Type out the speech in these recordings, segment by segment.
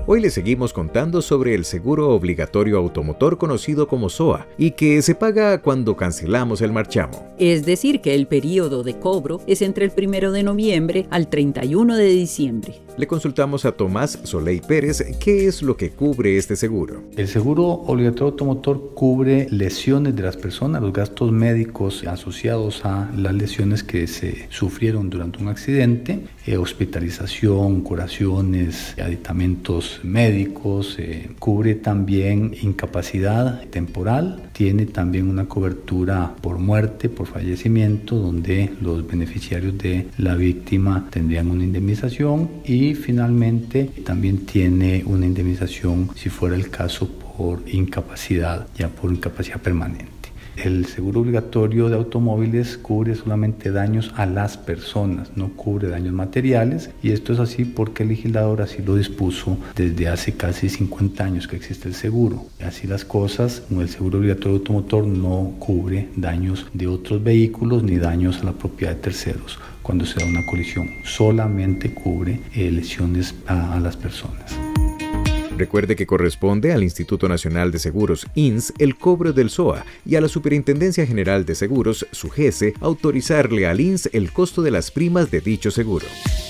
Hoy les seguimos contando sobre el seguro obligatorio automotor conocido como SOA y que se paga cuando cancelamos el marchamo. Es decir, que el periodo de cobro es entre el 1 de noviembre al 31 de diciembre. Le consultamos a Tomás Soley Pérez qué es lo que cubre este seguro. El seguro obligatorio automotor cubre lesiones de las personas, los gastos médicos asociados a las lesiones que se sufrieron durante un accidente, hospitalización, curaciones, aditamentos médicos, cubre también incapacidad temporal, tiene también una cobertura por muerte, por fallecimiento, donde los beneficiarios de la víctima tendrían una indemnización y finalmente también tiene una indemnización si fuera el caso por incapacidad, ya por incapacidad permanente. El seguro obligatorio de automóviles cubre solamente daños a las personas, no cubre daños materiales, y esto es así porque el legislador así lo dispuso desde hace casi 50 años que existe el seguro. Así las cosas, el seguro obligatorio automotor no cubre daños de otros vehículos ni daños a la propiedad de terceros cuando se da una colisión, solamente cubre lesiones a las personas. Recuerde que corresponde al Instituto Nacional de Seguros, INS, el cobro del SOA y a la Superintendencia General de Seguros, SUGESE, autorizarle al INS el costo de las primas de dicho seguro.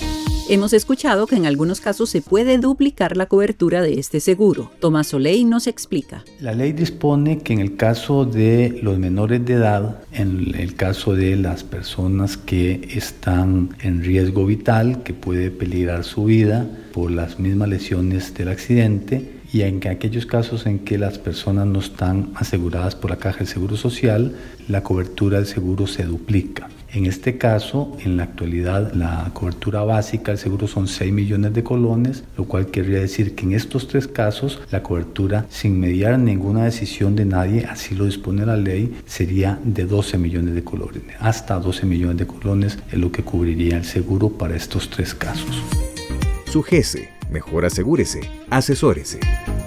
Hemos escuchado que en algunos casos se puede duplicar la cobertura de este seguro. Tomás Soley nos explica. La ley dispone que en el caso de los menores de edad, en el caso de las personas que están en riesgo vital, que puede peligrar su vida por las mismas lesiones del accidente, y en aquellos casos en que las personas no están aseguradas por la Caja de Seguro Social, la cobertura del seguro se duplica. En este caso, en la actualidad, la cobertura básica del seguro son 6 millones de colones, lo cual querría decir que en estos tres casos, la cobertura, sin mediar ninguna decisión de nadie, así lo dispone la ley, sería de 12 millones de colones. Hasta 12 millones de colones es lo que cubriría el seguro para estos tres casos. SUGESE, mejor asegúrese, asesórese.